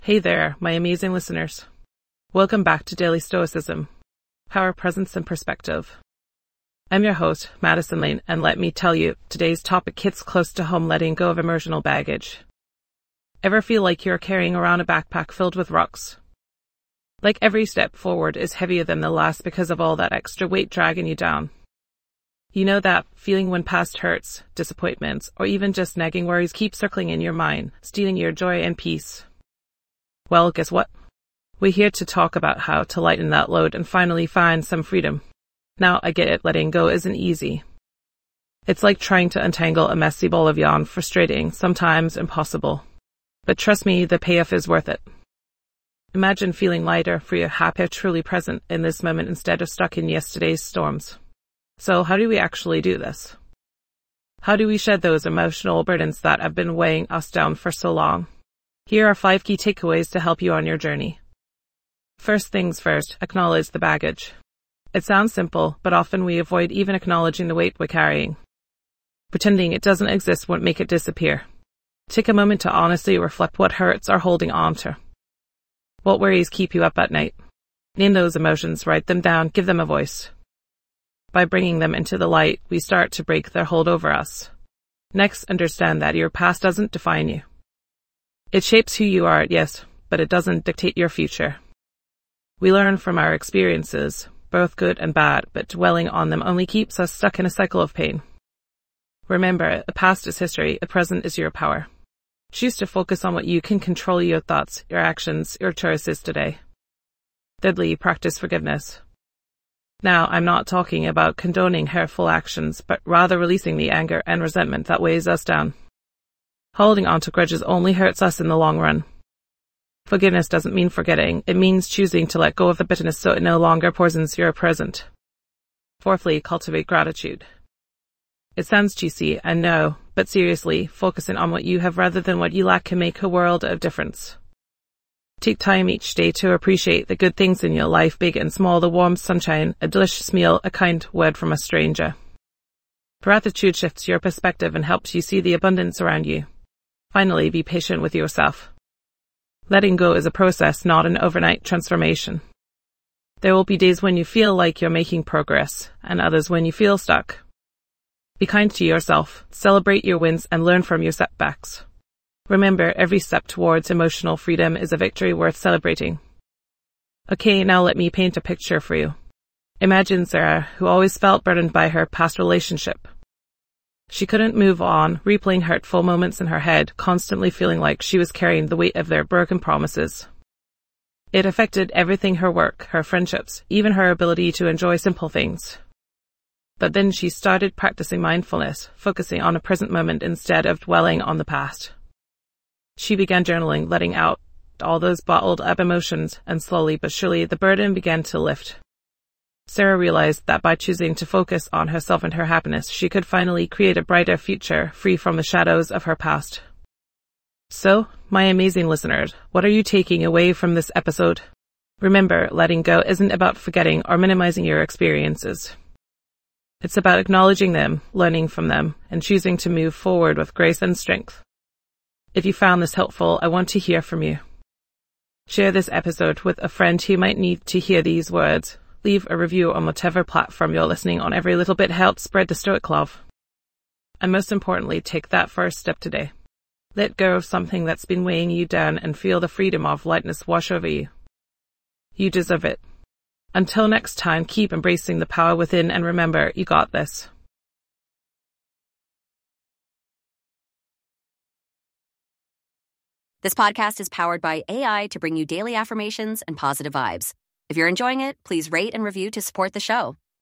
Hey there, my amazing listeners. Welcome back to Daily Stoicism, Power, Presence, and Perspective. I'm your host, Madison Lane, and let me tell you, today's topic hits close to home, letting go of emotional baggage. Ever feel like you're carrying around a backpack filled with rocks? Like every step forward is heavier than the last because of all that extra weight dragging you down. You know that feeling when past hurts, disappointments, or even just nagging worries keep circling in your mind, stealing your joy and peace. Well, guess what? We're here to talk about how to lighten that load and finally find some freedom. Now, I get it, letting go isn't easy. It's like trying to untangle a messy ball of yarn, frustrating, sometimes impossible. But trust me, the payoff is worth it. Imagine feeling lighter, freer, happier, truly present in this moment instead of stuck in yesterday's storms. So how do we actually do this? How do we shed those emotional burdens that have been weighing us down for so long? Here are 5 key takeaways to help you on your journey. First things first, acknowledge the baggage. It sounds simple, but often we avoid even acknowledging the weight we're carrying. Pretending it doesn't exist won't make it disappear. Take a moment to honestly reflect what hurts are holding on to. What worries keep you up at night? Name those emotions, write them down, give them a voice. By bringing them into the light, we start to break their hold over us. Next, understand that your past doesn't define you. It shapes who you are, yes, but it doesn't dictate your future. We learn from our experiences, both good and bad, but dwelling on them only keeps us stuck in a cycle of pain. Remember, the past is history, the present is your power. Choose to focus on what you can control: your thoughts, your actions, your choices today. Thirdly, practice forgiveness. Now, I'm not talking about condoning hurtful actions, but rather releasing the anger and resentment that weighs us down. Holding on to grudges only hurts us in the long run. Forgiveness doesn't mean forgetting, it means choosing to let go of the bitterness so it no longer poisons your present. Fourthly, cultivate gratitude. It sounds cheesy, I know, but seriously, focusing on what you have rather than what you lack can make a world of difference. Take time each day to appreciate the good things in your life, big and small: the warm sunshine, a delicious meal, a kind word from a stranger. Gratitude shifts your perspective and helps you see the abundance around you. Finally, be patient with yourself. Letting go is a process, not an overnight transformation. There will be days when you feel like you're making progress, and others when you feel stuck. Be kind to yourself, celebrate your wins, and learn from your setbacks. Remember, every step towards emotional freedom is a victory worth celebrating. Okay, now let me paint a picture for you. Imagine Sarah, who always felt burdened by her past relationship. She couldn't move on, replaying hurtful moments in her head, constantly feeling like she was carrying the weight of their broken promises. It affected everything: her work, her friendships, even her ability to enjoy simple things. But then she started practicing mindfulness, focusing on a present moment instead of dwelling on the past. She began journaling, letting out all those bottled up emotions, and slowly but surely the burden began to lift. Sarah realized that by choosing to focus on herself and her happiness, she could finally create a brighter future, free from the shadows of her past. So, my amazing listeners, what are you taking away from this episode? Remember, letting go isn't about forgetting or minimizing your experiences. It's about acknowledging them, learning from them, and choosing to move forward with grace and strength. If you found this helpful, I want to hear from you. Share this episode with a friend who might need to hear these words. Leave a review on whatever platform you're listening on. Every little bit helps spread the Stoic love. And most importantly, take that first step today. Let go of something that's been weighing you down and feel the freedom of lightness wash over you. You deserve it. Until next time, keep embracing the power within and remember, you got this. This podcast is powered by AI to bring you daily affirmations and positive vibes. If you're enjoying it, please rate and review to support the show.